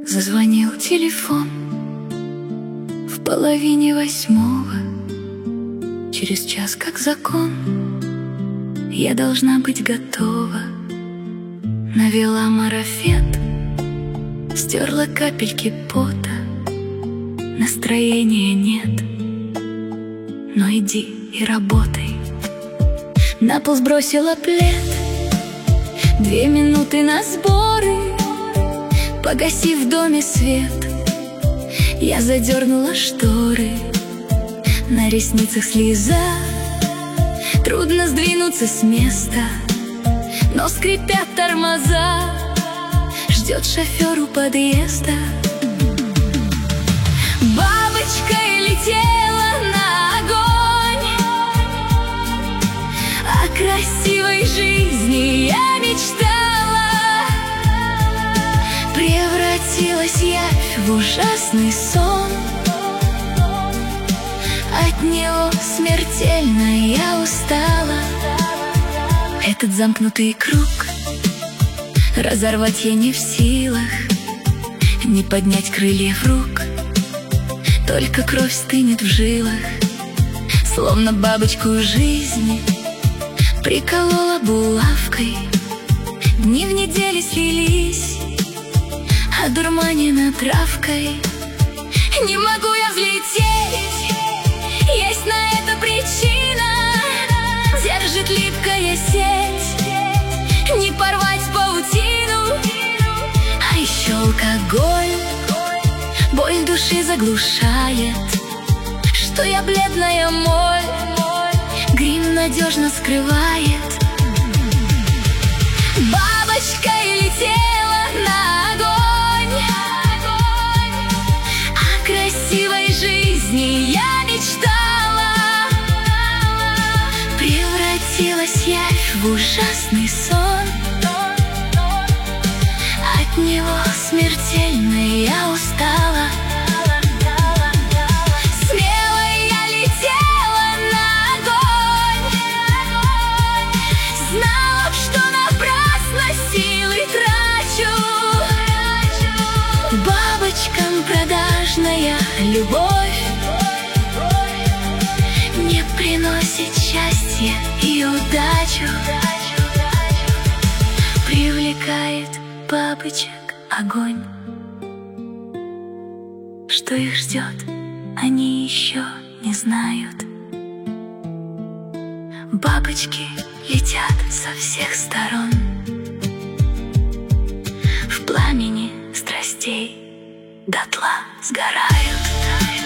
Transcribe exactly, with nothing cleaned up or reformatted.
Зазвонил телефон в половине восьмого. Через час, как закон, я должна быть готова. Навела марафет, стерла капельки пота. Настроения нет, но иди и работай. На пол сбросила плед, две минуты на сборы. Погасив в доме свет, я задернула шторы. На ресницах слеза, трудно сдвинуться с места, но скрипят тормоза, ждет шофер у подъезда. Бабочкой летела на огонь, о красивой жизни я мечтала. Превратилась явь в ужасный сон, от него смертельно я устала. Этот замкнутый круг разорвать я не в силах, не поднять крыльев рук, только кровь стынет в жилах. Словно бабочку жизни приколола булавкой. Дни в неделе слились, одурманена травкой. Не могу я взлететь, есть на это причина. Держит липкая сеть, не порвать паутину. А еще алкоголь боль души заглушает, что я бледная моль, грим надежно скрывает. Бабочкой летела на огонь, о красивой жизни я мечтала. Превратилась явь в ужасный сон, от него смертельно я устала. Смело я летела на огонь, знала, что напрасно силы трачу. Бабочкам продажная любовь не приносит счастья и удачу. Привлекает бабочек огонь, что их ждет, они еще не знают. Бабочки летят со всех сторон, в пламени страстей дотла сгорают.